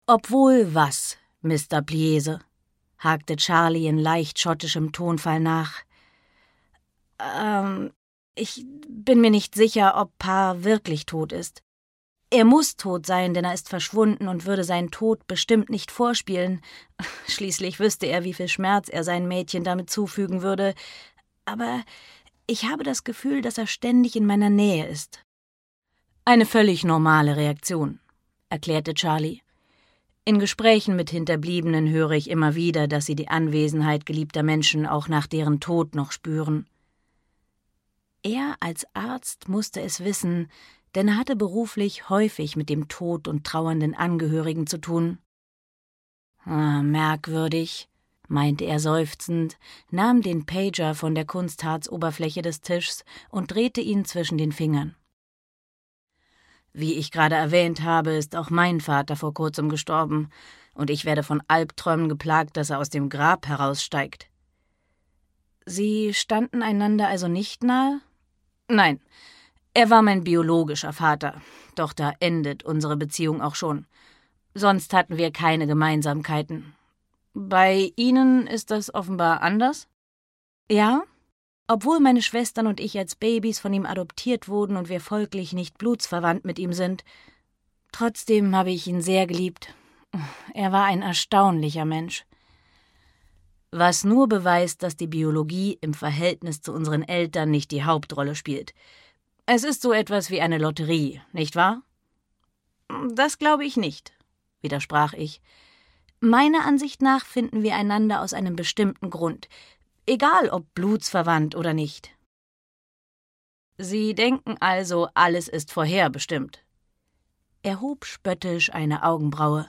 »Obwohl was, Mr. Bliese?« hakte Charlie in leicht schottischem Tonfall nach. Ich bin mir nicht sicher, ob Pa wirklich tot ist. Er muss tot sein, denn er ist verschwunden und würde seinen Tod bestimmt nicht vorspielen. Schließlich wüsste er, wie viel Schmerz er seinem Mädchen damit zufügen würde. Aber ich habe das Gefühl, dass er ständig in meiner Nähe ist.« »Eine völlig normale Reaktion«, erklärte Charlie. »In Gesprächen mit Hinterbliebenen höre ich immer wieder, dass sie die Anwesenheit geliebter Menschen auch nach deren Tod noch spüren.« Er als Arzt musste es wissen, denn er hatte beruflich häufig mit dem Tod und trauernden Angehörigen zu tun. »Merkwürdig«, meinte er seufzend, nahm den Pager von der Kunstharzoberfläche des Tischs und drehte ihn zwischen den Fingern. »Wie ich gerade erwähnt habe, ist auch mein Vater vor kurzem gestorben, und ich werde von Albträumen geplagt, dass er aus dem Grab heraussteigt.« »Sie standen einander also nicht nahe?« »Nein, er war mein biologischer Vater, doch da endet unsere Beziehung auch schon. Sonst hatten wir keine Gemeinsamkeiten. Bei Ihnen ist das offenbar anders?« »Ja, obwohl meine Schwestern und ich als Babys von ihm adoptiert wurden und wir folglich nicht blutsverwandt mit ihm sind. Trotzdem habe ich ihn sehr geliebt. Er war ein erstaunlicher Mensch.« Was nur beweist, dass die Biologie im Verhältnis zu unseren Eltern nicht die Hauptrolle spielt. Es ist so etwas wie eine Lotterie, nicht wahr? »Das glaube ich nicht«, widersprach ich. »Meiner Ansicht nach finden wir einander aus einem bestimmten Grund, egal ob blutsverwandt oder nicht.« »Sie denken also, alles ist vorherbestimmt?« Er hob spöttisch eine Augenbraue.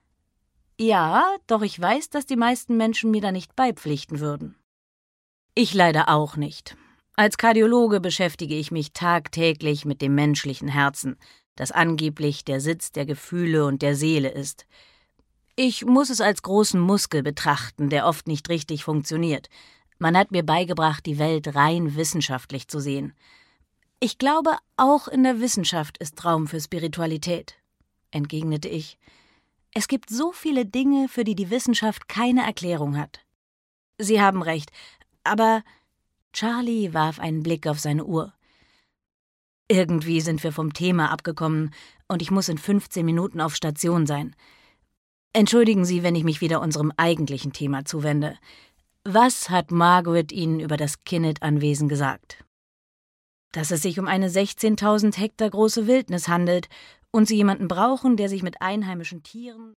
»Ja, doch ich weiß, dass die meisten Menschen mir da nicht beipflichten würden.« »Ich leider auch nicht. Als Kardiologe beschäftige ich mich tagtäglich mit dem menschlichen Herzen, das angeblich der Sitz der Gefühle und der Seele ist. Ich muss es als großen Muskel betrachten, der oft nicht richtig funktioniert. Man hat mir beigebracht, die Welt rein wissenschaftlich zu sehen. Ich glaube, auch in der Wissenschaft ist Raum für Spiritualität«, entgegnete ich. »Es gibt so viele Dinge, für die die Wissenschaft keine Erklärung hat.« »Sie haben recht, aber...« Charlie warf einen Blick auf seine Uhr. »Irgendwie sind wir vom Thema abgekommen und ich muss in 15 Minuten auf Station sein. Entschuldigen Sie, wenn ich mich wieder unserem eigentlichen Thema zuwende. Was hat Margaret Ihnen über das Kinnet-Anwesen gesagt?« »Dass es sich um eine 16.000 Hektar große Wildnis handelt und Sie jemanden brauchen, der sich mit einheimischen Tieren